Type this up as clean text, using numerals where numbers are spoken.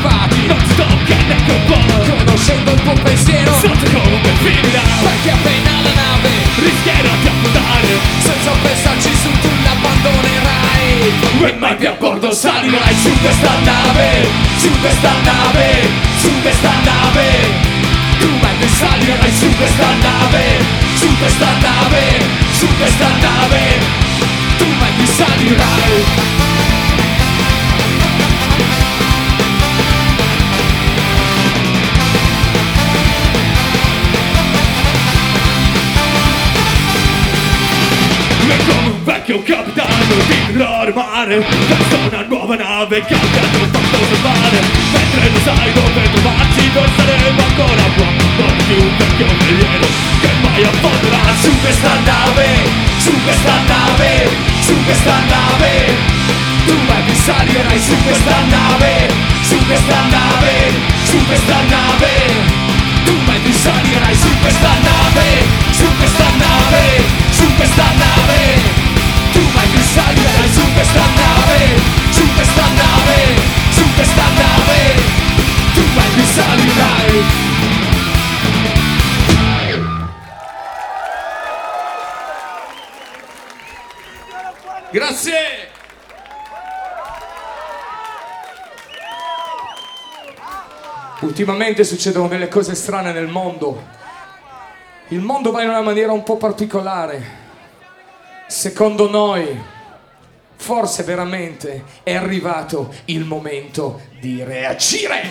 arrivati, non sto neanche un po', conoscendo il tuo pensiero, so come finirà, perché appena la nave rischierà di affondare, senza pensarci su tu l'abbandonerai e mai più a bordo salirai su questa nave, su questa nave, su questa nave. Tu mai più salirai su questa nave, su questa nave, su questa nave. Tu mai più salirai. E come un vecchio capitano dirò al mare, verso una nuova nave che abbiamo fatto salvare. Mentre non sai dove trovarci, noi saremo ancora qua, non più un vecchio veliero che mai affonderà. Su questa nave, su questa nave, su questa nave. Tu mai più salirai su questa nave, su questa nave, su questa nave. Tu mai più salirai su questa nave, su questa nave, su questa nave. Tu mai più salirai su questa nave, su questa nave, su questa nave. Tu mai più salirai. Grazie! Ultimamente succedono delle cose strane nel mondo. Il mondo va in una maniera un po' particolare. Secondo noi, forse veramente è arrivato il momento di reagire.